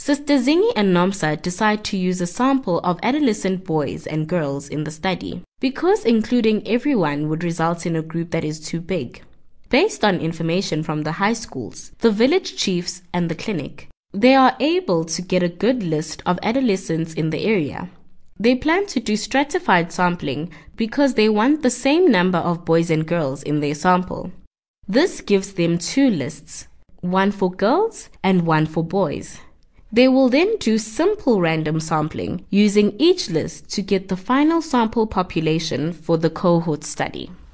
Sister Zingi and Nomsa decide to use a sample of adolescent boys and girls in the study, because including everyone would result in a group that is too big. Based on information from the high schools, the village chiefs, and the clinic, they are able to get a good list of adolescents in the area. They plan to do stratified sampling because they want the same number of boys and girls in their sample. This gives them 2 lists, one for girls and one for boys. They will then do simple random sampling using each list to get the final sample population for the cohort study.